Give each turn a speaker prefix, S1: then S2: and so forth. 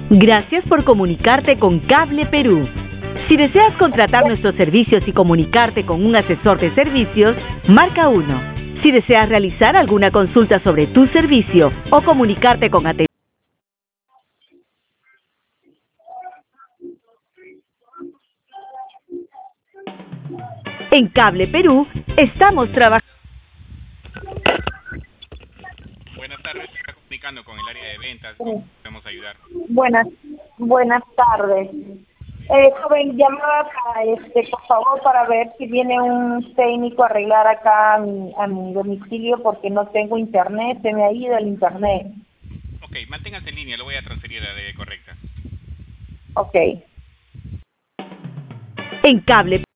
S1: Gracias por comunicarte con Cable Perú. Si deseas contratar nuestros servicios y comunicarte con un asesor de servicios, marca 1. Si deseas realizar alguna consulta sobre tu servicio o comunicarte con atención en Cable Perú, estamos trabajando.
S2: Buenas tardes, está comunicando con el área de ventas. ¿Cómo podemos ayudar?
S3: Buenas tardes. Joven, llamaba por favor, para ver si viene un técnico a arreglar acá a mi domicilio porque no tengo internet, se me ha ido el internet.
S2: Ok, manténgase en línea, lo voy a transferir a la área correcta.
S3: Ok.
S1: En Cable